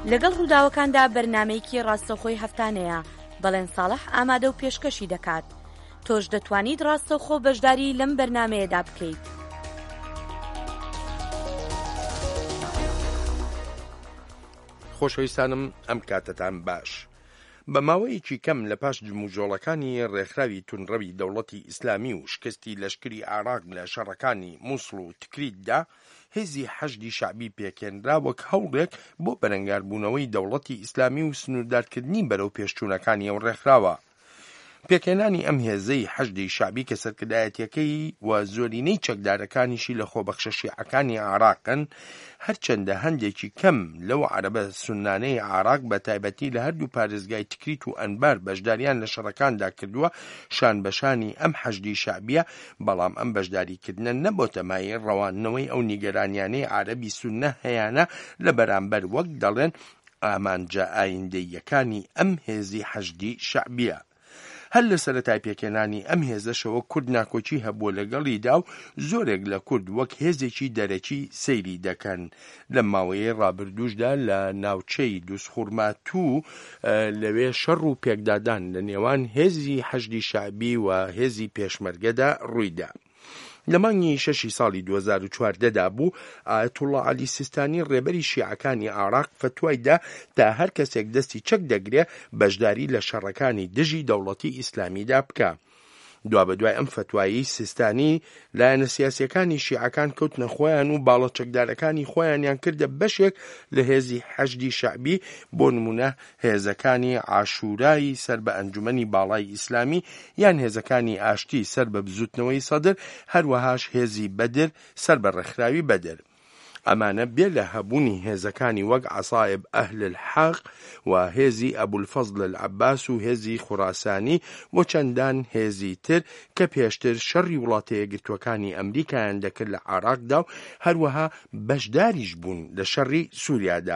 لەگەڵ ڕووداوەکاندا بەرنامەیەکی ڕاستەوخۆی هەفتانەیە بەڵێن ساڵح ئامادە و پێشکەشی دەکات. تۆش دەتوانیت ڕاستەوخۆ بەشداری لەم بەرنامەیەدا بکەیت. خۆشەویستانم ئەم کاتتان باش. بە ماوەیەکی کەم لە پاش جموجۆڵەکانی ڕێکخراوی تونڕەوی دەوڵەتی ئیسلامی و شکستی لەشکری عێراق لە شەڕەکانی مووسڵ و تکریتدا هێزی حەشدی شەعبی پێکێنرا وەک هەوڵێک بۆ بەرەنگاربوونەوەی دەوڵەتی ئیسلامی و سنووردارکردنی بەرەو پێشچوونەکانی ئەو ڕێکخراوە. پێکێنانی ئەم هێزەی حەشدی شەعبی کە سەرکردایەتیەکەی و زۆرینەی چەکدارەکانیشی لە خۆبەخشە شیعەکانی عێراقن، هەرچەندە هەندێکی کەم لەو عەرەبە سوننانەی عێراق بە تایبەتی لە هەردوو پارێزگای تکریت و ئەنبار بەشداریان لە شەڕەکاندا کردووە شان بەشانی ئەم حەشدی شەعبیە، بەڵام ئەم بەشداریکردنە نەبۆتە مایەی ڕەوانەوەی ئەو نیگەرانیانەی عەرەبی سوننە هەیانە لە بەرامبەر وەک دەڵێن ئامانجە ئایندەییەکانی ئەم هێزی حەشدی شەعبیە. هەر لە سەرەتای پێکێنانی ئەم هێزەشەوە کورد ناکۆچی هەبووە لەگەڵیدا و زۆرێک لە کورد وەک هێزێکی دەرەکی سەیری دەکەن. لە ماوەیەی ڕابردووشدا لە ناوچەی دووسخورماتوو لەوێ شەڕ و پێکدادان لە نێوان هێزی حەشدی شەعبی و هێزی پێشمەرگەدا ڕوویدا. لە مانگی 6 ساڵی 2014دا بوو ئایەتوڵڵا عەلی سیستانی ڕێبەری شیعەکانی عێراق فتوایدا تا هەر کەسێک دەستی چەک دەگرێ بەشداری لە شەڕەکانی دژی دەوڵەتی ئیسلامیدا بکە. دوابەدوای ئەم فتوایی سیستانی لایەنە سیاسیەکانی شیعەکان کەوتنە خۆیان و باڵە چەکدارەکانی خۆیانیان کردە بەشێک لە هێزی حەشدی شەعبی، بۆ نمونە هێزەکانی عاشورایی سەر بە ئەنجومەنی باڵای ئیسلامی یان هێزەکانی ئاشتی سەر بە بزوتنەوەی سەدر، هەروەهاش هێزی بەدر سەر بە ڕێکخراوی بەدر. ئەمانە بێ لە هەبوونی هێزەکانی وەک عەسایب ئەهل الحەق و هێزی ئەبولفەزل العەباس و هێزی خوراسانی و چەندان هێزی تر کە پێشتر شەڕی وڵاتە یەکگرتووەکانی ئەمریکایان دەکرد لە عێراقدا و هەروەها بەشداریش بوون لە شەڕی سووریادا.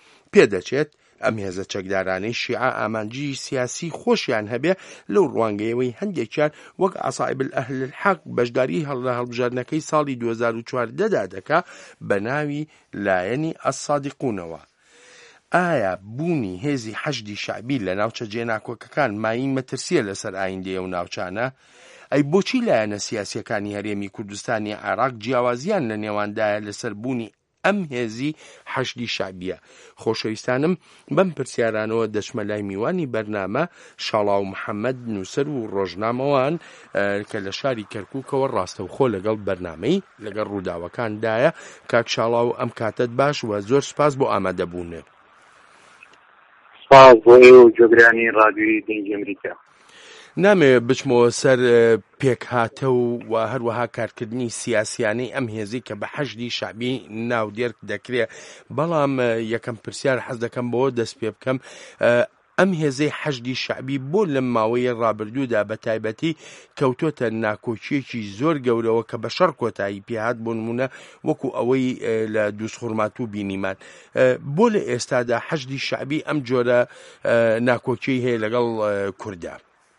پێدەچێت ئەم هێزە چەکدارانەی شیعە ئامانجی سیاسی خۆشیان هەبێ لەو ڕوانگەیەوەی هەندێکیان وەک عەسایب ئەهل الحەق بەشداری لە هەڵبژاردنەکەی ساڵی 2014دا دەکا بە ناوی لایەنی ئەسادقونەوە. ئایا بوونی هێزی حەشدی شەعبی لە ناوچە جێناکۆکەکان ماین مەترسیە لەسەر ئایندەیە و ناوچانە؟ ئەی بۆچی لایەنە سیاسیەکانی هەرێمی کوردستانی عێراق جیاوازیان لە نێواندایە لەسەر بوونی ئەم هێزی حەشدی شەعبیە؟ خۆشەویستانم، بەم پرسیارانەوە دەچمە لای میوانی بەرنامە شاڵاو محەممەد نووسەر و ڕۆژنامەوان کە لە شاری کەرکووکەوە ڕاستەوخۆ لەگەڵ بەرنامەی لەگەڵ ڕووداوەکاندایە. کاک شاڵاو، ئەم کاتت باش و زۆر سپاس بۆ ئامادەبوونێ. سپاس بۆ ئێوە و جۆگرانی ڕادیۆی دەنگی ئەمریکا. نامەوێت بچمەوە سەر پێکهاتە و هەروەها کارکردنی سیاسیانەی ئەم هێزی کە بە حەشدی شەعبی ناودێر دەکرێت، بەڵام یەکەم پرسیار حەز دەکەم بۆ دەست پێ بکەم. ئەم هێزەی حەشدی شەعبی بۆ لەم ماوەیە ڕابردوودا بە تایبەتی کەوتۆتە ناکۆچیەکی زۆر گەورەوە کە بە شەڕ کۆتایی پێهات، بۆ نمونە وەکو ئەوەی لە دووسخورماتوو بینیمان. بۆ لە ئێستادا حەشدی شەعبی ئەم جۆرە ناکۆچیی هەیە لەگەڵ کووردا؟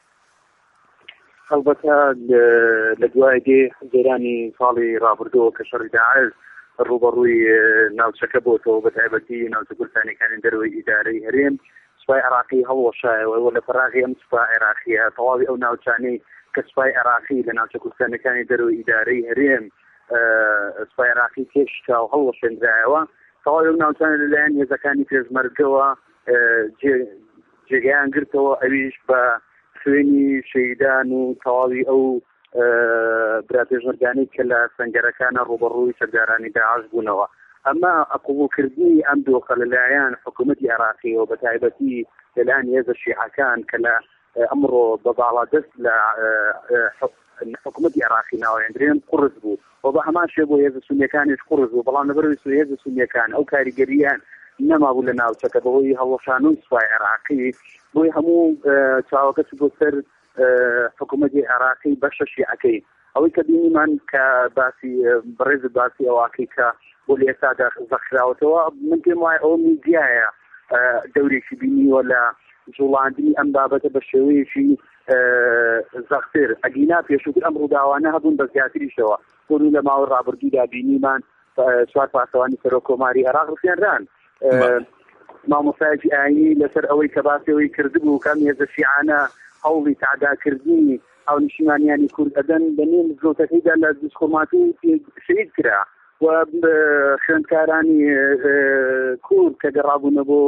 هەڵبەتە لە دوای جێرانی ساڵی ڕابردووە کە شەڕی داعش ڕوبەڕووی ناوچەکە بۆتەوە، بە تایبەتی ناوچە کوردستانیەکانی دەرەوەی ئیدارەی هەرێم، سوپای عێراقی هەڵوەشایەوە لە فەراغی ئەم سوپای عێراقیە تەواوی ئەو ناوچانەی کە سوپای عێراقی لە ناوچە کوردستانیەکانی دەرەوەی ئیدارەی هەرێم سوپای عێراقی تێشکا و هەڵوەشێنرایەوە، تەواوی ئەو ناوچانە لەلایەن هێزەکانی پێشمەرگەوە جێگەیان گرتەوە، ئەویش بە خوێنی شەیدان و تەواوی ئەو برا پێشمەرگانەی کە لە سەنگەرەکانە ڕوبەڕووی چەکدارانی داعش بوونەوە. ئەمە قبولکردنی ئەم دۆخە لەلایەن حکوومەتی عێراقیەوە بە تایبەتی لەلایەن هێزە شیعەکان کە لە ئەمڕۆ بە باڵادەست لە حکوومەتی عێراقی ناوێندرێن قورس بوو و بە هەمان شێوە بۆ هێزە سونیەکانیش قورس بوو، بەڵام لەبەرەوەی هێزە سونیەکان ئەو کاریگەریان نەمابوو لە ناوچەکە بەهۆی هەڵوەشانەوەی سوپای عێراقی، بۆی هەموو چاوەکەس بۆ سەر حکوومەتی عێراقی بەشە شیعەکەی. ئەوەی کە بینیمان کە باسی بەڕێز باسی ئەواکەی کە بۆ لە ئێستادا زەخراوەتەوە، من پێم وایە ئەوە میدیایە دەورێکی بینیوە لە جوڵاندنی ئەم بابەتە بە شێوەیەکی زەختر. ئەگینا پێشووتر ئەم ڕووداوانە هەبوون بە زیاتریشەوە، بۆ لە ماوەی ڕابردوودا بینیمان 4 پاسەوانی سەرۆکۆماری عێراق ڕفێنران مامۆستایەکی ئاینی لەسەر ئەوەی کە باسەوەی کردبوو کە هێزە شیعانە هەوڵی تعداکردنی ئەو نیشتیمانیانی کورد ئەدەن بەنێ مزگەوتەکەیدا لە دژخۆماتی شەهید کرا و خوێندکارانی کورد کە گەڕابوونە بۆ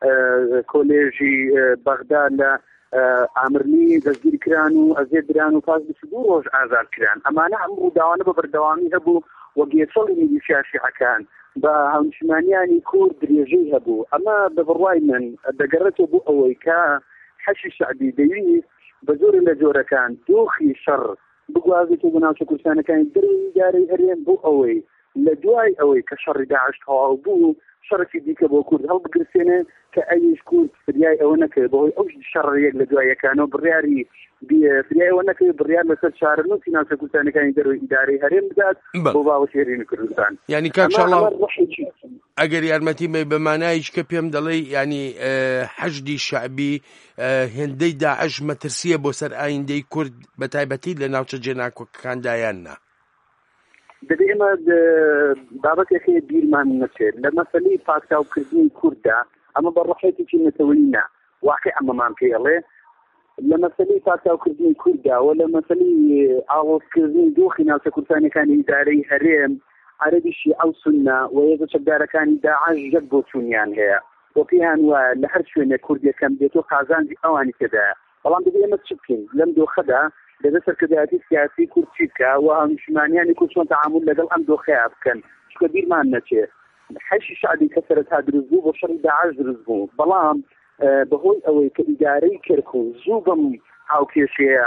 کۆلێژی بەغدا لە ئامرنی دەستگیر کران و ئەزێ دران و پاس 22 ڕۆژ ئازاد کران. ئەمانە هەموو ڕووداوانە بە بەردەوامی هەبوو وە گێچەڵی میلیشیا شیعەکان بە هاونیشتمانیانی کورد درێژەی هەبوو. ئەمە بە بڕوای من دەگەڕێتەوە بۆ ئەوەی کە حەشی شەعبی دەویست بە زۆر لە جۆرەکان دۆخی شەڕ بگوازێتەوە بە ناوچە کوردستانەکانی دەرەوەی ئیدارەی هەرێم بۆ ئەوەی لە دوای ئەوەی کە شەڕی داعش تەواو بوو شەڕێکی دیکە بۆ کورد هەڵبگرسێنێ کە ئەویش کورد فریای ئەوە نەکرد بەهۆی ئەو شەڕێک لە دوایەکانەوە بڕیاری فریای ئەوە نەکرد بڕیار لەسەر چارەنووسی ناوچە کوردستانەکانی دەرەوەی ئیدارەی هەرێم بدات بۆ باوەشێرینی کوردستان. یعنی کاکشاڵاو ئەگەر یارمەتی بەمانایش کە پێم دەڵێ ینی حەشدی شەعبی هێندەی داعش مەترسیە بۆ سەر ئایندەی کورد بە تایبەتی لە ناوچە جێناکۆکەکاندایان نا دەبێ ئێمە بابەتێکی بیرمان نەچێت لە مەسەلەی پاکاوکردنی کووردا ئەمە بە ڕۆحێتێکی نەتەوەیینە واقع ئەمەمان پێڵێ لە مەسەلەی پاکاوکردنی کووردا و لە مەسەلەی ئاڵۆزکردنی دۆخی ناوچە کوردستانەکانی ئیدارەی هەرێم عەرەبیشی ئەو سونە و هێزە چەکدارەکانی داعش یەک بۆ چوونیان هەیە بۆ پێیان وایە لە هەر شوێنێ کوردیەکەم بێتەوە قازانجی ئەوانی تێدایە. بەڵام دەبێ ئێمە چ بکەین لەم دۆخەدا لەبەر سەرکردایەتی سیاسی کورد چی بکە و هاونیشتمانیانی کورد چۆن تەعامل لەگەڵ ئەم دۆخەیە بکەن چکە بیرمان نەچێت حەشی شەعبی کە سەرەتا دروست بوو بۆ شەڕی داعش دروست بوو بەڵام بەهۆی ئەوەی کە ئیدارەی کەرکوو زوو بەم هاوکێشەیە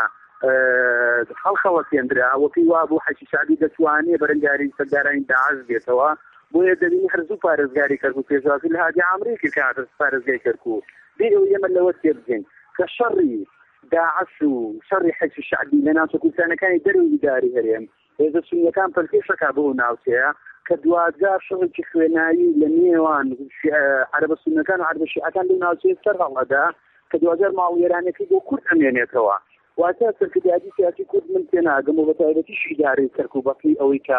خەڵخەوەتێنرا وەکەی وا بوو حەشی شەعبی دەتوانێت بەرەنگاری سەردارانی داعش بێتەوە بۆیە دەبینی هەر زوو پارێزگاری کەرکوو پێشواسی لە هادی عامرێکی کاتە پارێزگای کەرکوو بێ ئەوە ئێمە لەوە تێبگەین کە شەڕی داعش و شەڕی حەشی شەعبی لە ناوچە کوردستانەکانی دەرەوەی ئیداری هەرێم هێزە سونیەکان پەرکێشەکە بۆ ناوچەیە کە دوازار شەڕێکی خوێنایی لە نێوان عەرەبە سونیەکان و عەرەبە شیعەکان لەو ناوچەیە سەر هەڵەدا کە دوازار ماوەیەرانەکەی بۆ کورد ئەمێنێتەوە واتە سەرکردایەتی سیاسی کورد من تێناگەم و بە تایبەتیش ئیدارەی کەرکوو بەپێی ئەوەی کە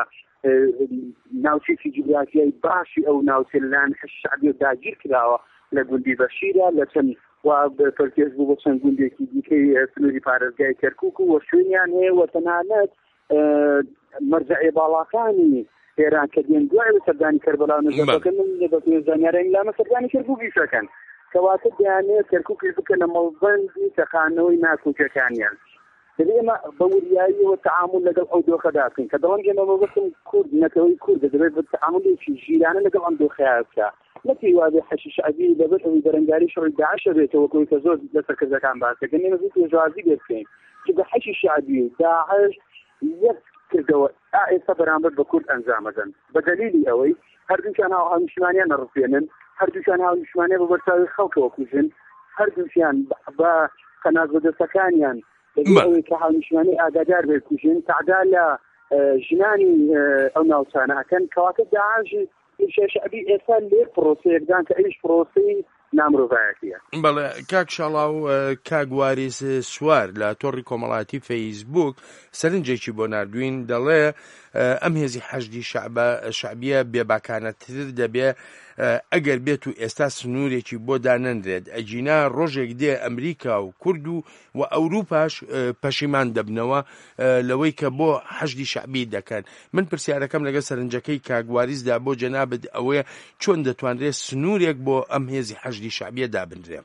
ناوچەی جوگرافیایی باشی ئەو ناوچە لەلایەن حەشی شەعبی داگیر کراوە لە گوندی بەشیرە لە چەند و پەرکێش بوو بۆ چەند گوندێکی دیکەی سنووری پارێزگای کەرکووک و شوێنیان هەیە و تەنانەت مەرجەعی باڵاکانی ئێران کە دێن دوای لە سەردانی کەربەلا نەزەکەن من بە پێزانیارە لامە سەردانی کەرکووکی شەکەن کەواتە دەیانێت کەرکووکی بکەنە مەڵبەندی تەقانەوەی ناکوچەکانیان دەبێ ئێمە بە وریاییەوە تەعامل لەگەڵ ئەو دۆخەدا بکەین کە دەڵێن ئێمە بەبەستم کورد نەتەوەی کورد دەبێت بە تەعاملێکی ژیرانە لەگەڵ ئەم دۆخەیە بکە نەکەی وابێ حەشی شەعبی لەبەر ئەوەی بەرەنگاری شەڕی داعشە بێتەوە کۆی کە زۆر لەسەر کەرزەکان باسەکەن ئێمە زوو پێشوازی لێ بکەین چونکە حەشی شەعبی و داعش یەک کردەوە ئێستا بەرامبەر بە کورد ئەنجامەدەن بە دەلیلی ئەوەی هەردووکیان هاونیشتمانیان نەڕفێنن هەردووکیان هاونیشتمانیان بە بەرچاوی خەڵکەوە کوژن هەردووکیان بە قەناز بەدەستەکانیان ئەوەی کە هاونیشتمانی ئاگادار بێت کوژن تعدا لە ژنانی ئەو ناوچانە ئەکەن کەواتە داعش شەعبی ئێستا لێ پرۆسەیەکدان کە ئەویش پرۆسەی نامرۆڤایەتیە. بەڵێ کاک شەڵاو کاک واریس سوار لە تۆڕی کۆمەڵایەتی فەیسبوک سەرنجێکی بۆ ناردوین دەڵێ ئەم هێزی حەشدی شەعبیە بێباکانەتر دەبێ ئەگەر بێت و ئێستا سنوورێکی بۆ دانەنرێت ئەجینا ڕۆژێک دێ ئەمریکا و کورد و ئەوروپاش پەشیمان دەبنەوە لەوەی کە بۆ حەشدی شەعبی دەکەن. من پرسیارەکەم لەگە سەرنجەکەی کاک واریسدا بۆ جەنابەت ئەوەیە چۆن دەتوانرێت سنوورێک بۆ ئەم هێزی حەشدی شەعبیە دابنرێ.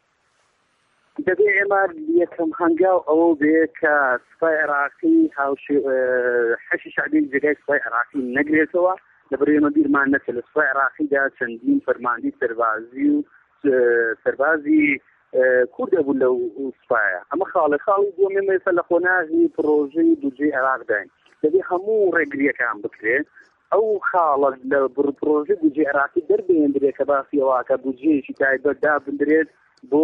دەبێ ئێمە یەکەم هەنگاو ئەوە بێ کە سوپای عێراقی حەشی شەعبی جێگای سوپای عێراقی نەگرێتەوە لەبەر ئێمە بیرمان نەچێت لە سوپای عێراقیدا چەندین فەرماندەی سەربازی و سەربازی کورد هەبوو لەو سوپایە ئەمە خاڵی بۆ من ئێستا لە خۆناغی پرۆژەی بودجێی عێراق داین دەبێ هەموو ڕێگریەکان بکرێت ئەو خاڵە لە پرۆژەی بودجێی عێراقی دەربێندرێت کە باسیەوە کە بودجێیەکی تایبەت دابدرێت بۆ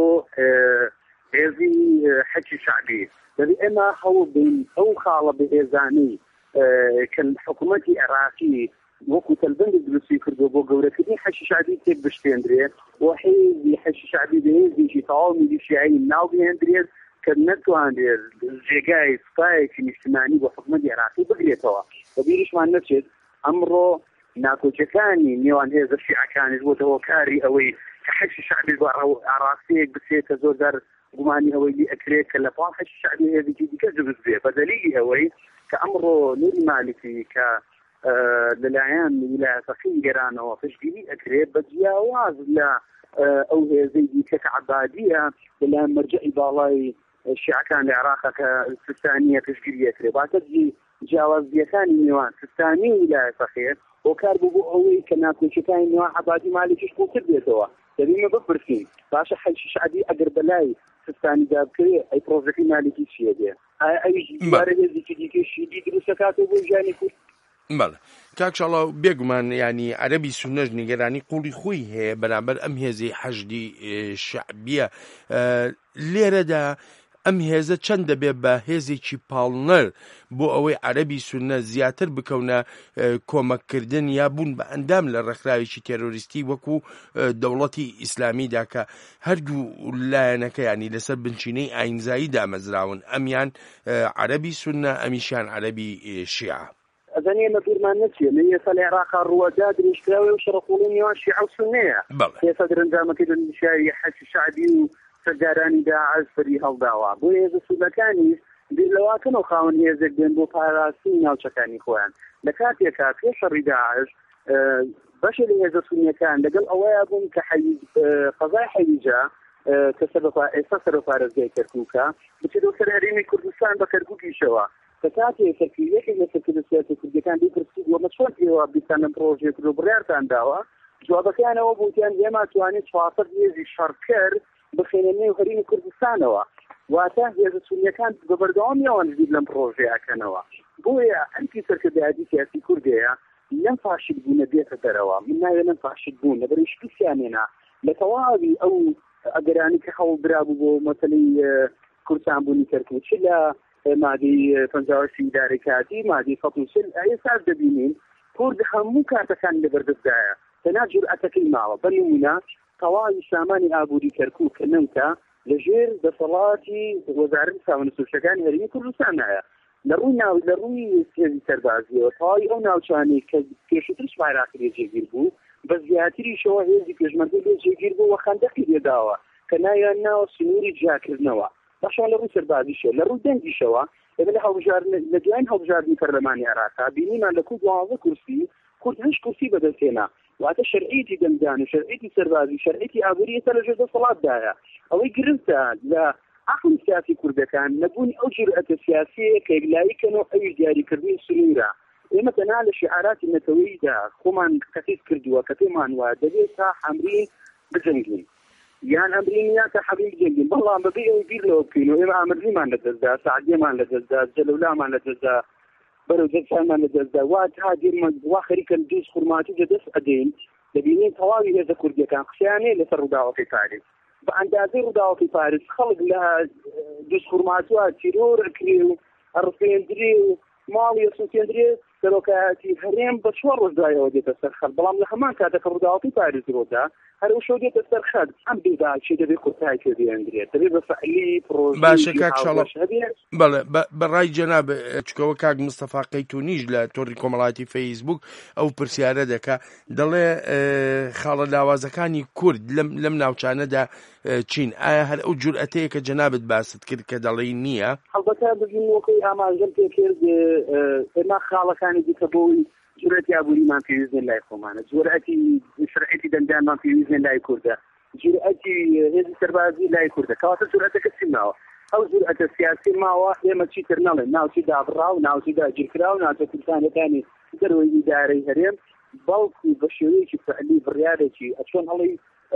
هێزی حەشی شەعبی دەبێ ئێمە هەوڵ بین ئەو خاڵە بەهێزانەی کە حکوومەتی عێراقی وەکو تەلبەندی دروستی کردو بۆ گەورەکردنی حەشی شەعبی تێک بشتێندرێت و حیزی حەشی شەعبی بەهێزێکی تەواو میلیشیایی ناو بهێندرێت کە نەتوانرێت جێگای سوپایەکی نیشتیمانی بۆ حکوومەتی عێراقی بگرێتەوە بە بیریشمان نەچێت ئەمڕۆ ناکۆچەکانی نێوان هێزە شیعەکانیش بۆتە هۆکاری ئەوەی کە حەشی شعبی بۆ ئاراستەیەک بچێتە زۆردار گومانی ئەوەی لی ئەکرێت کە لە پاڵ حەشی شعبی هێزێکی دیکە دروست بێ بە دەلیلی ئەوەی کە ئەمڕۆ نوری مالکی کە لەلایەن ویلایەتەکەی گەرانەوە پشتگیری ئەکرێت بە جیاواز لە ئەو هێزەی دیکە کە عەبادیە لەلایەن مەرجەعی باڵای شیعەکان لە عێراقا کە سیستانیە پشتگیری ئەکرێت باتە جیاوازیەکانی نێوان سیستانی و ویلایەتەکەی هۆکار بوو بۆ ئەوەی کە ناکۆچەکانی نێوان عەبادی مالکیش قوڵتر بێتەوە دەبینە بپرسین باشە حەشی شعبی ئەگەر بەلای سیستانی دابکرێ ئەی پرۆژەکەی مالکی چیە بێ ئەویش دوبارە هێزێکی دیکەشی دروست دەکاتەوە بۆ ژیانی کورد بەڵێ کاکشاڵە بێگومان ینی عەرەبی سونەش نیگەرانی قوڵی خۆی هەیە بەرامبەر ئەم هێزەی حەشدی شعبیە لێرەدا ئەم هێزە چەند دەبێ بە هێزێکی پاڵنەر بۆ ئەوەی عەرەبی سونە زیاتر بکەونە کۆمەککردن یا بوون بە ئەندام لە ڕێکخراوێکی تێرۆریستی وەکو دەوڵەتی ئیسلامیدا کە هەردوو لایەنەکە ینی لەسەر بنچینەی ئاینزایی دامەزراون ئەمیان عەرەبی سونە ئەمیشیان عەرەبی شیعە ئەزانێ مە دوورمان نەچێ لە ئێستا لە عێراقا ڕووەدا دروستکراوە و شەڕەقوڵی نێوان شیعە و سونەیە ئێستا دەرەنجامەکەی دەنیشایی حەشی شعبی و سەردارانی داعش بەری هەڵداوە بۆ هێزە سونەکانیش لەواکەنەوە خاوەن هێزێک بێن بۆ پاراستنی ناوچەکانی خۆیان لە کاتێکا پێش شەڕی داعش بەشێ لە هێزە سونیەکان لەگەڵ ئەوەیە بوون کە قەزای حەیجە کە ئێستا سەرۆپارێزگای کەرکووکە بچێتەوە سەر هەرێمی کوردستان بە کەرکووکیشەوە کە کاتێک یەکێک لە سەرکردەسیاتی کوردەکان بیپرسید وەمە چۆن پێوە بیستانە پرۆژێک و بڕیارتان داوە جوابەکانەوە بوتیان ئێمە توانێت 400 هێزی شەڕکەر بخێنە نێو هەرێمی کوردستانەوە واتە هێزە سونیەکان بە بەردەوامیەوە نزیک لەم پرۆژەیەکەنەوە بۆیە ئەمکی سەرکردایەتی سیاسی کوردەیە لەم فاشل بوونە بێتە دەرەوە من ناوێ لەم فاشل بوون لەبەر شتیانێنا لە تەواوی ئەو ئەگەرانی کە هەوڵ درابوو بۆ مەسەلەی کوردستان بوونی کەرکووک چ لە مادەی 50 ئیدارەی کاتی مادەی فەتوسل ئێستا دەبینین کورد هەموو کارتەکان لەبەردەستدایە تەنها جورئەتەکەی ماوە بەنمونە تەواوی سامانی ئابووری کەرکووک کە نەوتە لەژێر دەسەڵاتی وەزارەتی سامانە سروشتەکانی هەرێمی کوردستانایە لە ڕووی هێزی سەربازیەوە تەواوی ئەو ناوچانەی کە پێشووترش عێراقی لێ جێگیر بوو بە زیاتریشەوە هێزی پێشمەرگەی لێ جێگیر بوو و خەندەقی لێداوە کە ناویان ناوە سنووری جیاکردنەوە باشان لە ڕووی سەربازیشە لە ڕووی دەنگیشەوە ئێمە لە دوایین هەڵبژاردننی پەرلەمانی عێراقا بینیمان لە کورد 12 کورسی کورد 8 کورسی بەدەستهێنا واتە شەرعیەتی دەنگدان و شەرعیەتی سەربازی شەرعیەتی ئابووری ئێستا لەژێر دەسەڵاتدایە ئەوەی گرنگتە لە عقلی سیاسی کوردەکان نەبوونی ئەو جورئەتە سیاسیە کە یەکلاییکەنەوە ئەوی دیاریکردنی سنوورە ئێمە تەنها لە شعاراتی نەتەوەییدا خۆمان تەقیید کردووە کە پێمان وایە دەبێت تا حەمرین بجەنگین یان ئەمرین یا تا حەمرین بجەنگین بەڵام بەبێ ئەوی بیر لەوە بکەین و ئێمە ئامرزیمان لەدەستدا سعدیەمان لەدەستدا جەلەولامان لەدەستدا بەرەو جەرسانمان لەدەستدا وا تا دێرمە وا خەریکەن دووس خورماتی دەدەست ئەدەین دەبینین تەواوی هێزە کوردیەکان قسەیانەیە لەسەر ڕووداوەکەی پاریس بە ئەندازەی ڕووداوەکەی پاریس خەڵک لە دووس خورماتوە تیرۆرەکرێ و ئەڕفێندرێ و ماڵی ئەسووتێندرێ سەرۆکایەتی هەرێم بە 4 ڕۆژ دوایەوە دێتە سەر خەڵ بەڵام لە هەمان کاتێکە ڕووداوەکەی پاریس ڕۆدا هەرەو شەو دێتە سەر خەڵ ئەم بێداچی دەبێت قورتای پێدێنرێت دەبێت بە فعلی پرۆژەی باشە کاکشاڵە بەڵێ بەڕای جەناب چکەوە کاک مستەفا قەیتونیش لە تۆڕی کۆمەڵایەتی فەیسبوک ئەو پرسیارە دەکا دەڵێ خاڵە لاوازەکانی کورد لەم ناوچانەدا چین ئایا هەر ئەو جورئەتەیە کە جەنابت باست کرد کە دەڵێ نییە هەڵبەتە ببین وەکوی ئاماژەم پێ کرد ئێمە خاڵەکانی دیکە بۆی جورئەتی ئابووریمان پێویستن لای خۆمانە جورئەتی شەرعیەتی دەنگدانمان پێویستن لای کوردە جورئەتی هێزی سەربازی لای کوردە کەواتە جورئەتەکە چی ماوە ئەو جورئەتە سیاسی ماوە ئێمە چیتر نەڵێن ناوچی دابڕا و ناوچی داگیرکرا و ناوچە کوردستانەکانی دەرەوەی ئیدارەی هەرێم بەڵکو بە شێوەیەکی فعلی بڕیارێکی ئەچۆن هەڵی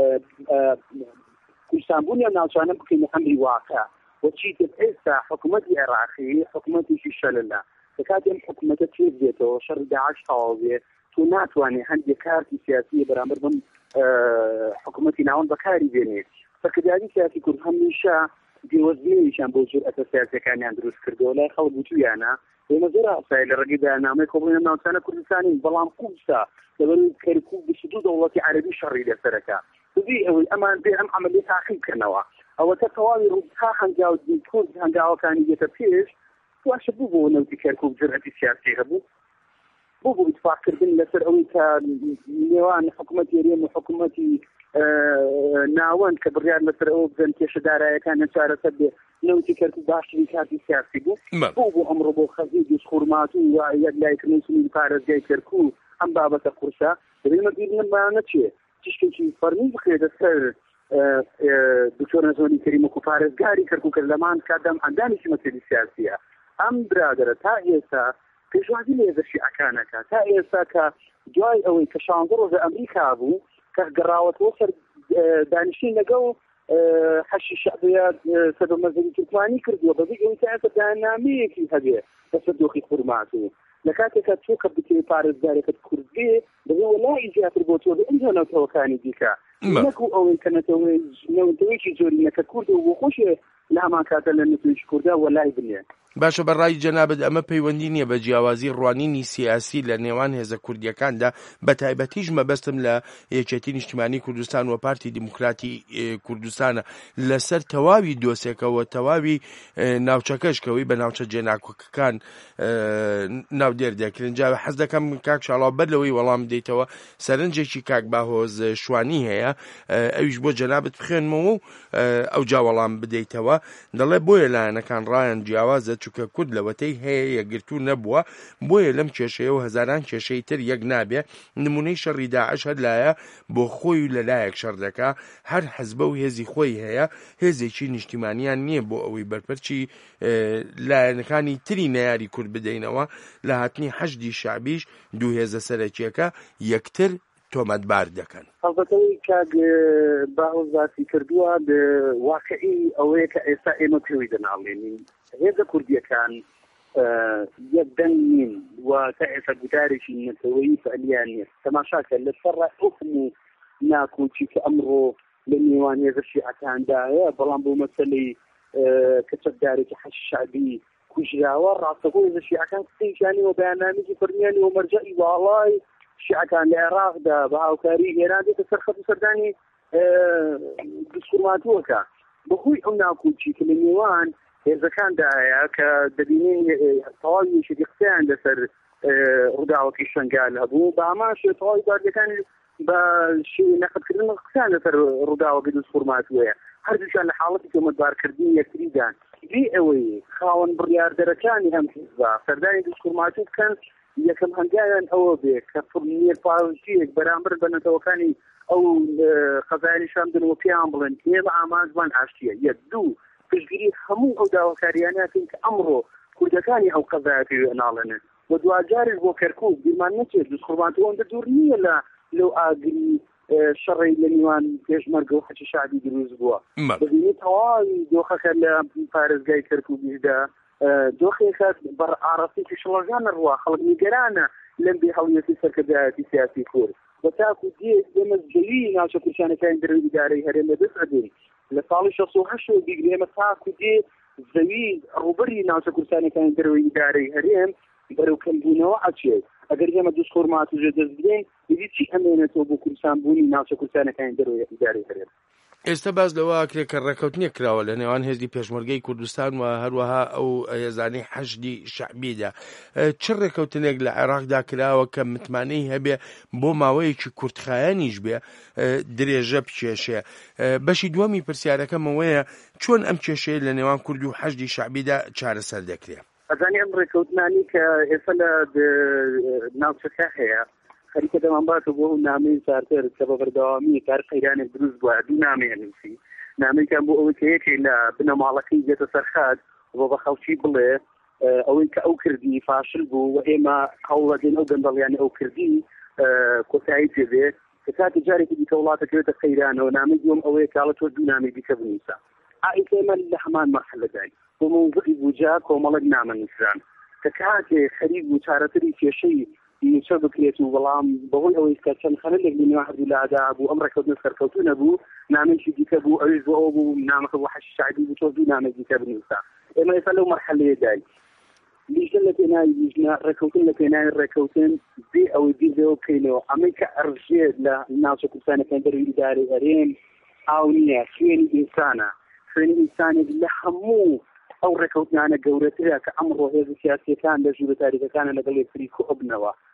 کوردستانبوونیان ناوچانە بکەین ئەمری واقع وەچیتر ئێستا حکوومەتی عێراقی حکوومەتێکی شەلەلە کاتێم حکوومەتە تێک بێتەوە شەڕی داعش تەواو بێت تۆ ناتوانێت هەندێک کارتی سیاسی بەرامبەر بم حکوومەتی ناوەند بەکاری بێنێت سەرکردایی سیاسی کورد هەمیشە دیوەزبێنیشان بۆ جورئەتە سیاسیەکانیان دروست کردەوە لای خەڵک بوتویانە ئێمە زۆر ئاسایی لە ڕێگەی بەیاننامەی کۆبوونە ناوچانە کوردستانی بەڵام قوبسا لەبەر کەرکووک بشدوو دەوڵەتی عەرەبی شەڕی لەسەرەکە ببی ئەوەی ئەمان بێ ئەم عەمەلیە تاقیب کردنەوە ئەوەتە تەواوی ڕووها هەنگاو کورد هەنگاوەکانی دێتە پێش واشە بوو بۆ نەوتی کەرکووک جورئەتی سیاسی هەبوو بۆ ئیتفاقکردن لەسەر ئەوەی کە نێوان حکوومەتی هەرێم و حکوومەتی ناوەند کە بڕیار لەسەر ئەوە بزەن کێشەدارایەکان نەچارەسەر بێ نەوتی کرد و باشترین کاتی سیاسی بوو بۆ ئەمڕۆ بۆ خەزی دووسخورمات و یەکلایکردنی سنووری پارێزگای کەرکوو ئەم بابەتە قورسە دەبێمە بیرنمانە چێ تشتێکی فەرمی بخێدە سەر دکتۆر نەزۆنی کەریم وەکو پارێزگاری کەرکوو کرد لەمان کاتەم ئەندامێکی مەسەلەی سیاسیە ئەم برادرە تا ئێستا پێشوازی لە هێزە شیعەکانەکە تا ئێستا کە دوای ئەوەی کە 16 ڕۆژە ئەمریکا بوو کە گەڕاوەتەوە سەر دانیشتین لەگەڵ حەشی شەعبەیە سەبە مەزەری تورکمانی کردووە بەبێ ئەوەی تا ئێستا بەیاننامەیەکی هەبێ لەسەر دۆخی خورمات و لە کاتێکە تۆ کە بکەی پارێزگارێکت کورد بێ بەبێ وەلای زیاتر بۆ تۆ ئەم نەوتەوەکانی دیکە نەکو ئەوەی کە نەوتەوەیکی زۆری نەکە کورد و بۆ خۆشێ لە هەمان کاتە لە نەتوێژی کووردا وەلای بنێ باشە بەڕای جەنابەت ئەمە پەیوەندی نییە بە جیاوازی ڕوانینی سیاسی لە نێوان هێزە کوردیەکاندا بە تایبەتیش مەبەستم لە یەکێتی نیشتیمانی کوردستان و پارتی دیموکراتی کوردستانە لەسەر تەواوی دۆسێکەوە تەواوی ناوچەکەشکەوەی بە ناوچە جێناکۆکەکان ناو دێردەکردن جا حەز دەکەم کاک شاڵاو بەر لەوەی وەڵام بدەیتەوە سەرنجێکی کاک باهۆز شوانی هەیە ئەویش بۆ جەنابەت بخوێنمەوە و ئەو جا وەڵام بدەیتەوە دەڵێ بۆیە لایەنەکان ڕایان جیاوازە چونکە کورد لەوەتەی هەیە یەکگرتو نەبووە بۆیە لەم کێشەیە و هەزاران کێشەی تر یەک نابێ نمونەی شەڕی داعش هەر لایە بۆ خۆی و لەلایەک شەڕ دەکا هەر حەزبە و هێزی خۆی هەیە هێزێکی نیشتیمانیان نییە بۆ ئەوەی بەرپەرچی لایەنەکانی تری نەیاری کورد بدەینەوە لە هاتنی حەشدی شعبیش دوو هێزە سەرەکیەکە یەکتر تۆمەتبار دەکەن هەڵبەتەوەی کاک باوەزاتی کردووە واقعی ئەوەیە کە ئێستا ئێمە پێوی دەناڵێنین هێزە کوردیەکان یەکدەنگ نین و تا ئێستا گوتارێکی نەتەوەیی فعلیان نیە تەماشاکە لەسەر حکم و ناکۆچی کە ئەمڕۆ لە نێوان هێزە شیعەکاندایە بەڵام بۆ مەسەلەی کەچەکدارێکی حەشی شعبی کوژراوە ڕاستەخۆ هێزە شیعەکان قسەیشانی و بەیاننامێکی فەرمیانی و مەرجەئی واڵای شیعەکان لە عێراقدا بە هاوکاری ئێران دێتە سەر خەت و سەردانی دووسخورماتووەکە بەخۆی ئەو ناکۆچی کە لە نێوان هێزەکاندایە کە دەبینین تەواوی شتی قسەیان لەسەر ڕووداوەکەی شنگال هەبوو بە ئەماش تەواوی باردەکان بە شێوەی نەقدکردن قسەیان لەسەر ڕووداوەکەی دووسخورماتووەیە هەردووشیان لە حاڵەتی تۆمەتبارکردنی یەکتریدان بێ ئەوەی خاوەن بڕیاردەرەکانی هەم حیزبا سەردانی دووسخورماتوو بکەن یەکەم هەنگاویان ئەوە بێ کە نێرپاڵچیەک بەرامبەر بە نەتەوەکانی ئەو قەزایانی شاندن و پێیان بڵێن ئێمە ئامانجمان ئاشتیە یەک دوو پشتگیری هەموو ئەو داواکاریانەکەین کە ئەمڕۆ کوردەکانی ئەو قەزایە پێوی ئەناڵێنن و دوجارش بۆ کەرکووک بیرمان نەچێت دووسخورماتوە ئەوەندە دوور نییە لەو ئاگری شەڕی لە نیوان پێشمەرگە و حەشی شعبی دروست بووە ببینی تەواوی دۆخەکە لە پارێزگای کەرکووکیشدا دۆخێکە بەڕ ئاڕاستێکی شڵەژان ڕوا خەڵک نیگەرانە لەم بێ هەڵیەتی سەرکردایەتی سیاسی کورد بە تاکو دێت ئێمە جەلی ناوچە کوردستانەکانی دەرەوەی ئیدارەی هەرێم لەدەست ئەدەین لە ساڵی 68 بیگرێ ئێمە تاکو دێت زەوی ڕوبەری ناوچە کوردستانەکانی دەرەوەی ئیدارەی هەرێم بەرەو کەمبوونەوە ئەچێت ئەگەر ئێمە دووسخورماتووژە دەست بدەین دیدی چی ئەمێنێتەوە بۆ کوردستان بوونی ناوچە کوردستانەکانی دەرەوەی ئیدارەی هەرێم ئێستا باز لەوە ئاکرێت کە ڕێکەوتنێک کراوە لە نێوان هێزی پێشمەرگەی کوردستان و هەروەها ئەو هێزانەی حەشدی شەعبیدا چ ڕێکەوتنێک لە عێراقدا کراوە کە متمانەی هەبێ بۆ ماوەیەکی کوردخایەنیش بێ درێژە بکێشێ بەشی دووەمی پرسیارەکەمەوەیە چۆن ئەم کێشەیە لە نێوان کورد و حەشدی شەعبیدا چارەسەر دەکرێت ئەزانی ئەم ڕێکەوتنانی کە ئێستا لە ناوچەکە هەیە خەریکە دەمانباتە بۆ نامەی چارتر کە بە بەردەوامی کار قەیرانێک دروست بووە دوو نامەیە نووسی نامەیەکیان بۆ ئەوەی کە یەکێ لە بنەماڵەکەی دێتە سەرخات بۆ بە خەڵکی بڵێ ئەوەی کە ئەو کردی فاشل بوو و ئێمە هەوڵەدەین ئەو گەندەڵیانی ئەو کردی کۆتایی پێبێ کە کاتی جارێکی دیکە وڵاتەکەوێتە قەیرانەوە نامەی دووەم ئەوەیە کاڵە تۆ دوو نامەی دیکە بنووسە ئایکە ئێمە لە هەمان مەرحەلەداین بۆ مەوزوعی بووجا کۆمەڵک نامە نووسران کە کاتێ خەریک بوو چارەتری کێشەی نووسە بکرێت و بەڵام بەهۆی ئەوەی کە چەند خەلەلێک لە نێوان هەردوولادا بوو ئەم ڕێکەوتنە سەرکەوتوو نەبوو نامەیەکی دیکە بوو ئەویش بۆ ئەو بوو نامەکە بۆ حەشی شەعبی بوو تۆ دوو نامەی دیکە بنووسە ئێمە ئێستا لەو مەرحەلەیە داین لیژنە لە پێناوی لیژنە ڕێکەوتن لە پێناوی ڕێکەوتن بێ ئەوەی بیرەوە بکەینەوە ئەمەی کە ئەڕژێت لە ناوچە کوردستانەکان دەرەوەی ئیدارەی هەرێم ئاو نییە خوێنی ئینسانە خوێنی ئینسانێک لە هەموو ئەو ڕێکەوتنانە گەورەترە کە ئەمڕۆ هێز سیاسیەکان لە ژوورە تاریخەکانە لەگەڵ یەکتری کۆبنەوە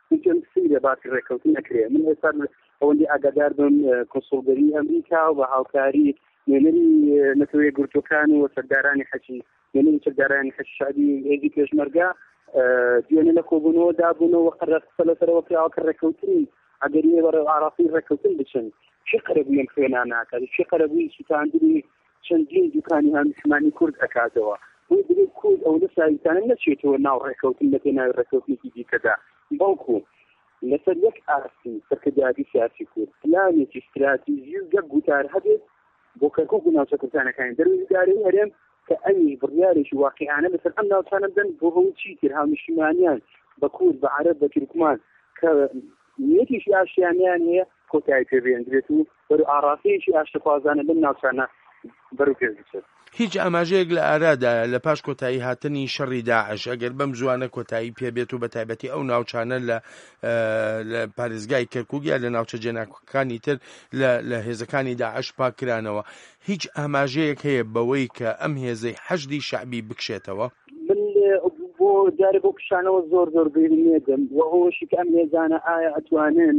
اینجا سیره باسی ڕێکەوتن نەکرێ. من ئێستا ئەوەندی ئاگادار بم کۆنسڵگەری ئەمریکا و بە هاوکاری نوێنەری نەتەوەیە گورتوەکان و سەردارانی حەجی نوێنەری سەردارانی حەج شعبی هێزی پێشمەرگە دوێنێ لە کۆبوونەوە دابوونەوە قەرەقسە لەسەرەوە پیاوەکە ڕێکەوتنی ئەگەریە بەڕێو ئاراسی ڕێکەوتن بچن چی قەرەبووی ئەم خوێنان ناکات چی قەرەبووی سوتاندنی چەندین دوکانی هەمیشمانی کورد ئەکاتەوە بۆ دەبێت کورد ئەو لە ساویتانە نەچێتەوە ناو ڕێکەوتن لە پێناوی ڕێکەوتنێکی دیکەدا بەڵکو لەسەر یەک ئاستی سەرکردایەتی سیاسی کورد پلانێکی استراتیژی و گەک گوتار هەبێت بۆ کەرکووک و ناوچە کوردستانەکانی دەروی دارەی هەرێم کە ئەمی بڕیارێکی واقعانە لەسەر ئەم ناوچانە بدەن بۆ هەوو چیتر هاونیشتمانیان بە کورد بە عەرەب بە تورکمان کە نیەتیشی ئاشتیانیان هەیە کۆتایی پێبێنرێت و بەرەو ئاراسەیەکی ئاشتخوازانە لەم ناوچانە بەرەو پێ بچێت. هیچ ئاماژەیەک لە ئارادا لە پاش کۆتایی هاتنی شەڕی داعش ئەگەر بەم زوانە کۆتایی پێبێت و بە تایبەتی ئەو ناوچانە لە پارێزگای کەرکووک یا لە ناوچە جێناکەکانی تر لە هێزەکانی داعش پاکرانەوە هیچ ئاماژەیەک هەیە بەوەی کە ئەم هێزەی حەشدی شەعبی بکشێتەوە؟ من بۆ جارێ بۆ کشانەوە زۆر زۆر بێنێدەم و ئەوەشی کە ئەم هێزانە ئایا ئەتوانن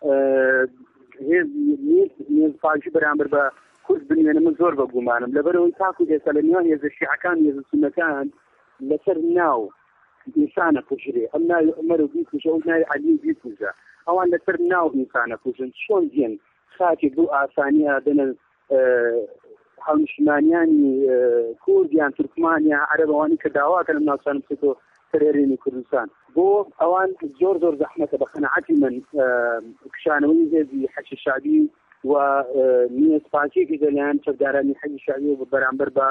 هێز پاژی بەرامبەر بە کورد بنوێنە من زۆر بە گومانم لەبەرەوەی تاکو ئێستا لە نێوان هێزە شیعەکان هێزە سونەکان لەسەر ناو ئینسانە کوژرێ ئەم ناوی عومەر و بیکوژە ئەو ناوی عەلی بیکوژە ئەوان لەسەر ناو ئینسانە کوژن چۆن دێن خاتێک بۆ ئاسانیە دەنە هەڵنیشتمانیانی کوردیان تورکمانیان عەرەبەوانی کە داواکەن ئەم ناوچانە بچێتەوە سەرێرینی کوردستان بۆ ئەوان زۆر زۆر زەحمەتە بە قەنەعەتی من کشانەوەی هێزی حەج شعبی و نیەت پاکێکی دەلیان چەکدارانی حەج شعبی و بەرامبەر بە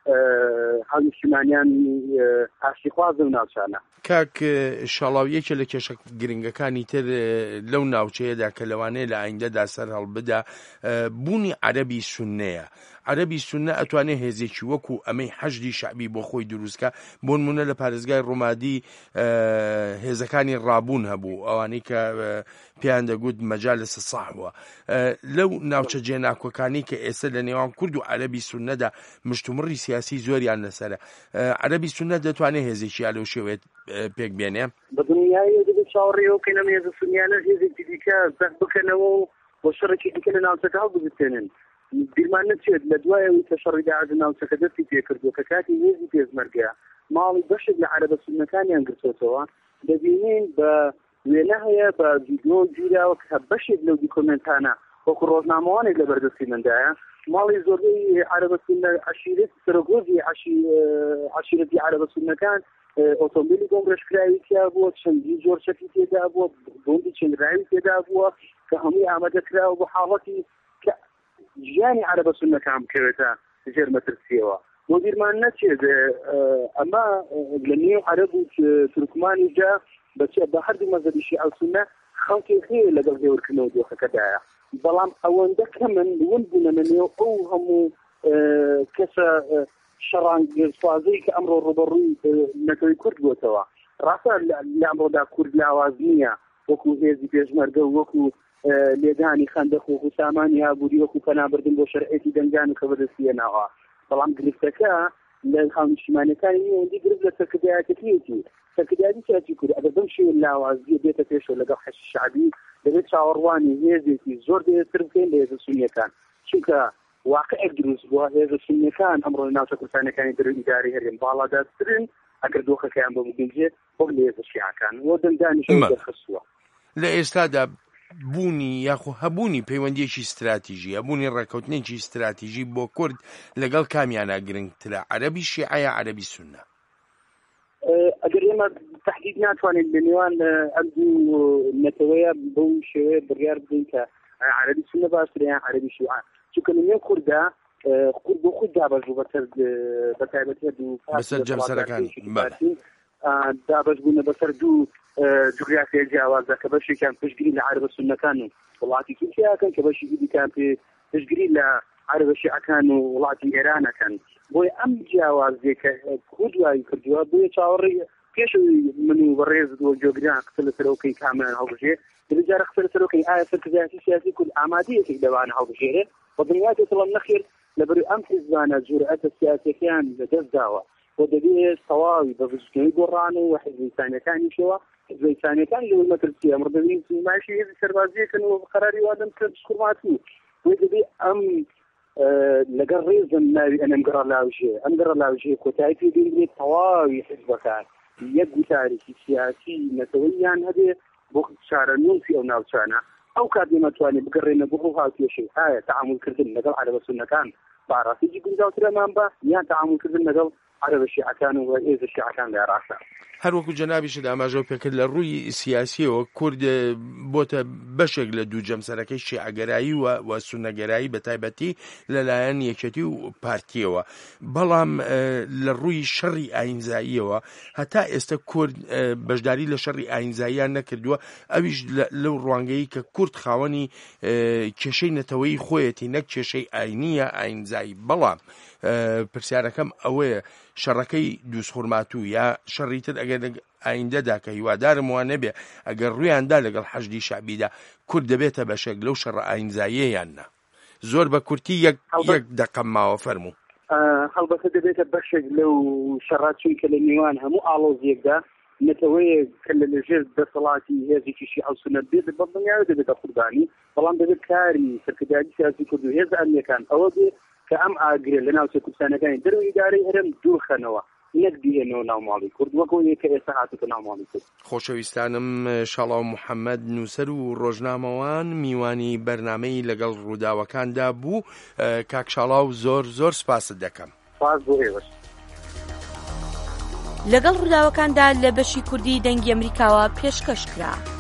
هەڵنیشتمانیان ئاشتیخواز و ناوچانە. کاک شەڵاویەکە لە کێشە گرنگەکانی تر لەو ناوچەیەدا کە لەوانەیە لە ئایندەدا سەر هەڵبدا بوونی عەرەبی سوننەیە. عەرەبی سوننە ئەتوانێت هێزێکی وەکو ئەمەی حەشدی شەعبی بۆ خۆی دروستکە بۆ نمونە لە پارێزگای ڕۆمادی هێزەکانی ڕابوون هەبوو ئەوانەی کە پێیان دەگوت مەجالس سەحوە لەو ناوچە جێناکۆکانی کە ئێستا لە نێوان کورد و عەرەبی سوننەدا مشتومڕی سیاسی زۆریان لەسەرە عەرەبی سوننە دەتوانێت هێزێکی لەو شێوەیە پێک بێنێ بە دنیای دەبێت چاوەڕێەوەکەن ئەم هێزە سونیانە هێزێکی دیکە بەست بکەنەوە و بۆ شەڕێکی دیکە لە ناوچەکە هەڵبگرتێنن بیرمان نەچێت لە دوایەوەی کە شەڕی داعش ناوچەکە دەستی پێکردووە کە کاتی هێزی پێشمەرگەیە ماڵی بەشێک لە عەرەبە سوننەکانیان گرتوتەوە دەبینین بە وێنە هەیە بە ڤیدیۆ گیراوە کە بەشێک لەو دیکۆمنتانە وەکو ڕۆژنامەوانێک لە بەردەستی مندایە ماڵی زۆربەی عەرەبە سوننە عەشیرەت سەرۆگۆزی عەشیرەتی عەرەبە سوننەکان ئۆتۆمبیلی بۆم ڕێژکراوی تیا بووە چەندی جۆر شەکی تێدا بووە بۆمبی چنراوی تێدا بووە کە هەمووی ئامادەکراوە بۆ حاڵەتی کە ژیانی عەرەبە سوننەکان بکەوێتە ژێرمەترسیەوە بۆ بیرمان نەچێت ئەمە لە نێو عەرەب و تورکمانی جا بە هەردوو مەزهەبی شیعە و سوننە خەڵکی خێر لەگەڵ هێورکردنەوە دۆخەکەدایە بەڵام ئەوەندە کەمن ون بوونە نێو ئەو هەموو کەسە شەڕانگەزخوازەی کە ئەمڕۆ ڕوبەڕووی نەتەوەی کورد بووتەوە ڕاستە لە ئەمڕۆدا کورد لاواز نییە وەکو هێزی پێشمەرگە و وەکو لێدانی خەندەق وەکو سامانی هابووری وەکو پەنابردن بۆ شەرعێتی دەنگان کە بەدەستیەناوە بەڵام گرفتەکە لە هاونیشتمانیەکانی هێندی گرفت لە سەرکردایەتەکەیەتی سەرکردایەتی سیاسی کورد ئەگەر بەم شێوە لاوازیە بێتە پێشەوە لەگەڵ حەج شەعبی دەبێت چاوەڕوانی هێزێکی زۆر دێتتر بکەین لە هێزە سونیەکان چونکە واقعێک دروست بووە هێزە سونیەکان ئەمڕۆ لە ناوچە کوردستانەکانی دەروی ئیداری هەرێم باڵادارترن ئەگەر دۆخەکەیان بۆ بگەنجێت بۆ لە هێزە شیعەکان وە دەنگدانیش دەرخستووە لە ئێستادا بوونی یاخۆ هەبوونی پەیوەندیەکی استراتیژی هەبوونی ڕێکەوتنێکی استراتیژی بۆ کورد لەگەڵ کامیانە گرنگترە عەرەبی شیعە یا عەرەبی سوننە ئەگەر ئێمە تحدید ناتوانین لە نێوان ئەم دوو نەتەوەیە بەو شێوەیە بڕیار بدەین کە عەرەبی سوننە باشترە یان عەرەبی شیعە چونکە لە نێو کوردا کورد بۆ خۆی دابەشبوو بە تایبەتی دوو بەسەر جەمسەرەکانی دابەش بوونە بەسەر دوو جوگرافیای جیاوازە کە بەشێکیان پشتگیری لە عەرەبە سوننەکان و وڵاتی تورکیاکەن کە بەشێکی دیکان پشتگیری لە عەرەبە شیعەکان و وڵاتی ئێرانەکەن بۆی ئەم جیاوازێ کە کورد وای کردووە بۆیە چاوەڕێ پێشوی من و بەڕێز و جۆگران قسە لەسەرەوەکەی کامەیان هەڵبژێ دەبێت قسە لەسەرەوەکەی ئایا سەرکردایەتی سیاسی کورد ئامادەیەکێک لەوانە هەڵبژێرێ بە دنیا دەڵام نەخێر لەبەر ئەم حیزبانە جورئەتە سیاسیەکەیان لەدەست داوە بۆ دەبێت تەواوی بە بچکەی گۆڕان و حزب ئینسانیەکانیشەوە حزب ئینسانیەکان لەوەی مەترسی ئەمڕۆ دەبێت ماشی هێزی سەربازیەکەنەوە قەراری وادەم کرد بشکوڕماتوو بۆی دەبێت ئەم لەگەڵ ڕێزم ناوی ئەنەم گەڕە لاوژێ ئەم گەڕە لاوژێ کۆتایی پێ دەبێت تەواوی حزبەکان یەک گوتارێکی سیاسی نەتەوەییان هەبێ بۆ چارەنووسی ئەو ناوچانە ئەو کات دێمەتوانێت بگەڕێنە بۆ هاوکێشەی ئایا تەعاملکردن لەگەڵ عەرەبە سوننەکان باڕاستێکی گونجاوترەمان بە یان تەعاملکردن لەگەڵ عەرەبە شیعەکان و هێزە شیعەکان لە عێراقدا. هەروەکو جەنابیشت ئاماژە پێکرد لە ڕووی سیاسیەوە کورد بۆتە بەشێک لە دوو جەمسەرەکەی شیعەگەرایی و سوننەگەرایی بە تایبەتی لەلایەن یەکێتی و پارتیەوە، بەڵام لە ڕووی شەڕی ئاینزاییەوە هەتا ئێستا کورد بەشداری لە شەڕی ئاینزاییان نەکردووە، ئەویش لەو ڕوانگەیی کە کورد خاوەنی کێشەی نەتەوەی خۆیەتی نەک کێشەی ئاینیە ئاینزایی. بەڵام پرسیارەکەم ئەوەیە شەڕەکەی دووسخورماتوو یا شەڕی تر ئەگەر ئایندەدا کە هیوادارم وان نەبێ ئەگەر ڕوویاندا لەگەڵ حەشدی شعبیدا کورد دەبێتە بەشێک لەو شەڕە ئاینزاییە یان نا؟ زۆر بە کورتی یەک دەقەم ماوە فەرموو. هەڵبەتە دەبێتە بەشێک لەو شەڕا چونکە لە میوان هەموو ئاڵۆزیەکدا نەتەوەیە کە لەژێر دەسەڵاتی هێزێکی شیعە و سوننە بێت بە دڵنیاوە دەبێتە قوربانی، بەڵام دەبێت کاری سەرکردایی سیاسی کورد و هێز ئەمنیەکان ئەوە بێ کە ئەم ئاگرێ لە ناوچە کوردستانەکانی دەروی ئیدارەی هەرێم دوورخەنەوە نەک دیێنەوە ناوماڵی کورد وەکەوەیە کە ئێستا هاتووە ناوماڵی کورد. خۆشەویستانم، شاڵاو محەممەد نووسەر و ڕۆژنامەوان میوانی بەرنامەی لەگەڵ ڕووداوەکاندا بوو. کاک شاڵاو زۆر زۆر سپاست دەکەم. سپاس بۆ ئێوەش. لەگەڵ ڕووداوەکاندا لە بەشی کوردی دەنگی ئەمریکاوە پێشکەش کرا.